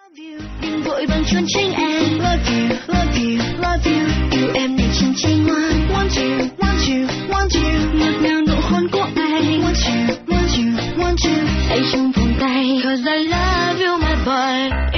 Đừng vội vàng trốn tránh em. Love you, love you, love you. Yêu em này chân chính ngoan. Want you, want you, want you. Ngọt ngào nụ hôn của anh. Want you, want you, want you. Hãy trong vòng tay. 'Cause I love you my boy.